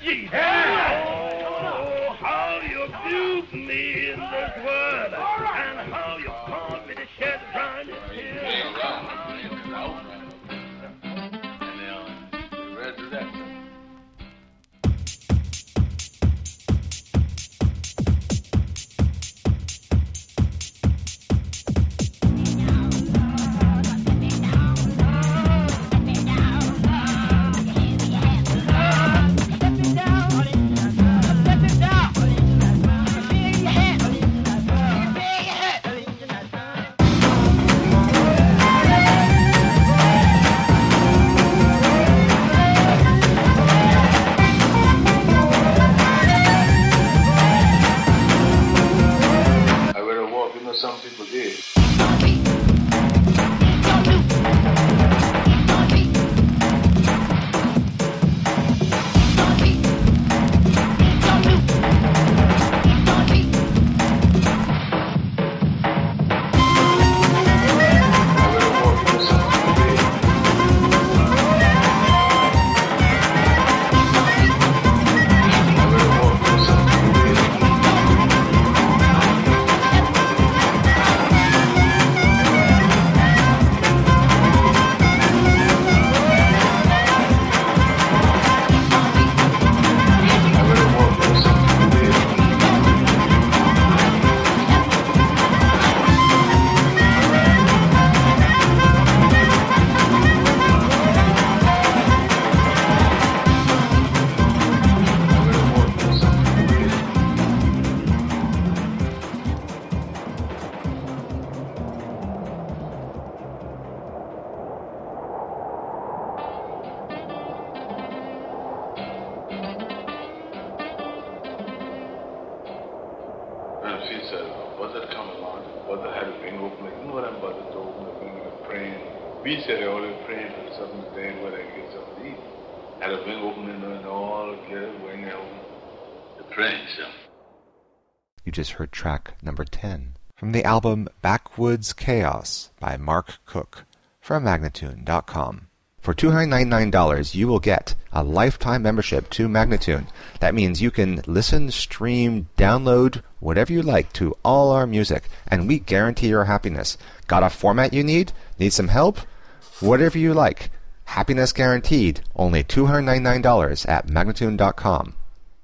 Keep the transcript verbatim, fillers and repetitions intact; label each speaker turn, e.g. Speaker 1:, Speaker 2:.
Speaker 1: Jesus. Oh, how you abused me in this world, and how you caused me to shed round this hill.
Speaker 2: Some people did. She said, was it coming on? Was it had a wing opening? You know what I'm about to open the wing and praying. We said they always praying for something today where they get something to eat. Had a wing opening and all get a wing open. The praying, so.
Speaker 3: You just heard track number ten from the album Backwoods Chaos by Mark Cook from Magnatune dot com. For two hundred ninety-nine dollars, you will get a lifetime membership to Magnatune. That means you can listen, stream, download, whatever you like to all our music, and we guarantee your happiness. Got a format you need? Need some help? Whatever you like. Happiness guaranteed. Only two hundred ninety-nine dollars at Magnatune dot com.